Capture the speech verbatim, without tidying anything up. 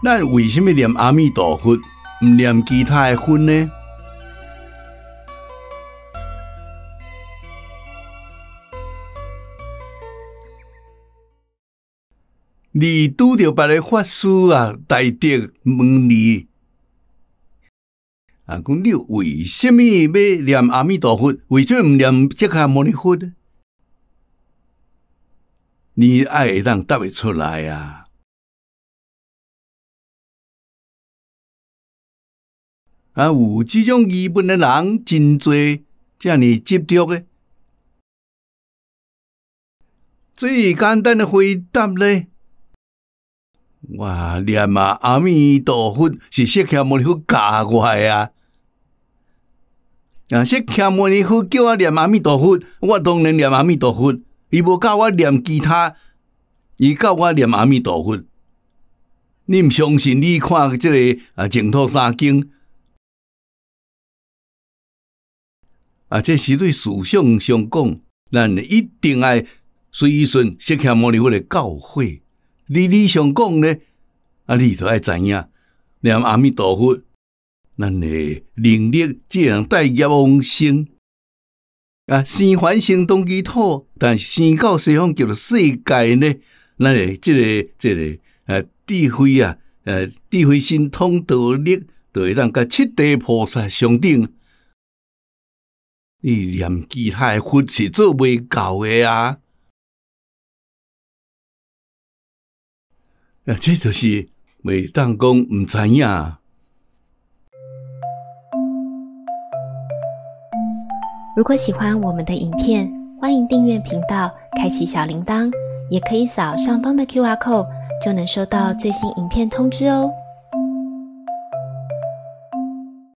咱为什么念阿弥陀佛，唔念其他的佛呢？你拄着别个法师啊，大德问你啊，讲你为什么要念阿弥陀佛？为什么唔念释迦牟尼佛呢？你爱会当答会出来啊！啊，有这种疑问的人真多，这样执着的。最简单的回答呢，哇，念啊阿弥陀佛是释迦牟尼佛教我的啊！啊，释迦牟尼佛叫我念阿弥陀佛，我当然念阿弥陀佛。伊无教我念其他，伊教我念阿弥陀佛。你唔相信？你看这个啊净土三经啊，这是对思想上讲，咱一定爱随顺释迦牟尼佛的教诲。理理上讲呢，啊，你就爱知影念阿弥陀佛，咱的能力只能带业往生。啊，生还生当其土，但是生到西方叫做世界呢，咱的这个这个呃智慧啊，呃智慧神通道力，就会当甲七地菩萨相等。你念其他的佛是做袂到的啊！啊，这就是袂当讲唔知影。 如果喜欢我们的影片，欢迎订阅频道，开启小铃铛，也可以扫上方的 Q R code，就能收到最新影片通知哦。